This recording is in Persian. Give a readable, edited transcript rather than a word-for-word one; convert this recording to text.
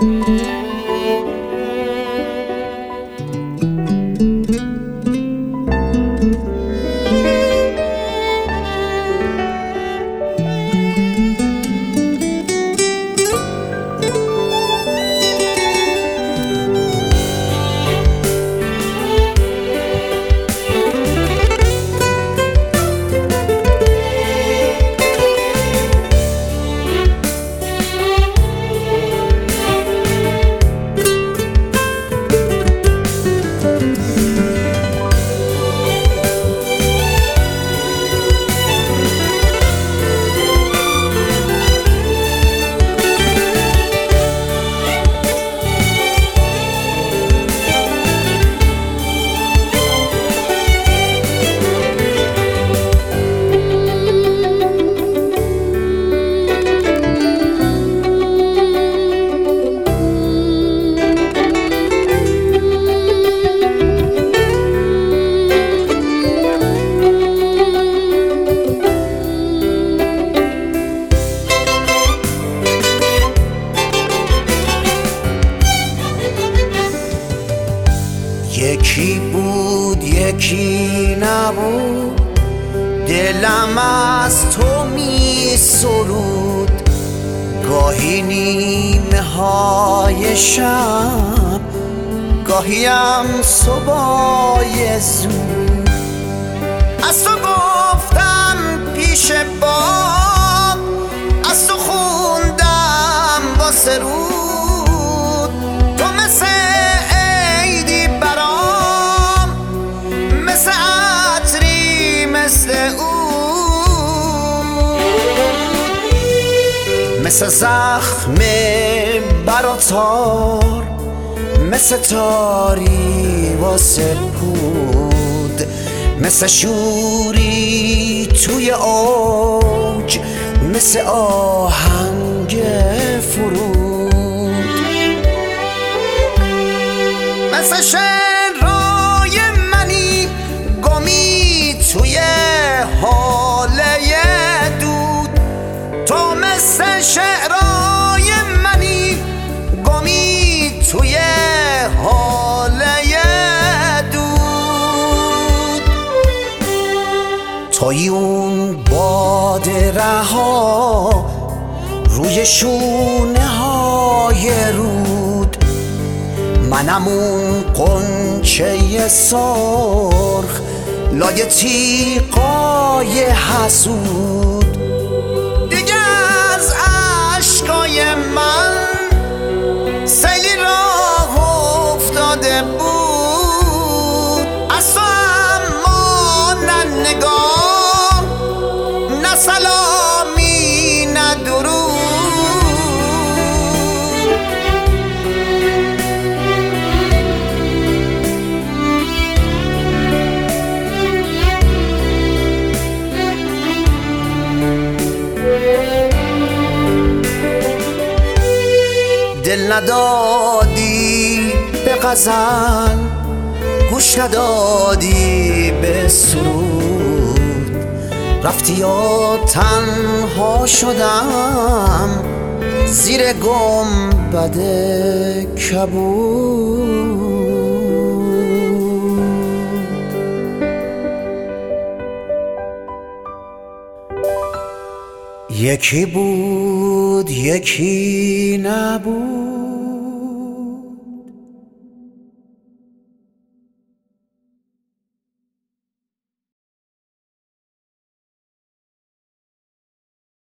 یکی بود یکی نبود، دلم از تو می سرود. گاهی نیمه های شب، گاهیم صبحای زود. از تو گفتم پیش باب، از تو خوندم با سرود. تو مثل عیدی برام، مثل عطری مثل مثل زخم براتار، مثل تاری واسه پود. مثل شوری توی اوج، مثل آهنگ فرود. مثل شعرهای منی گمی توی حاله دود. تو مثل شعرهای منی گمی توی حاله دود. توی اون باد رها روی شونه های رود. منم اون غنچه سرخ لای تیغای حسود. دیگه از عشقای من سیلی راه افتاده بود. از تو اما نه نگاه، نه سلامی، نه درود. دل ندادی به غزل، گوش ندادی به سرود. رفتی و تنها شدم زیر گنبد کبود. یکی بود یکی نبود،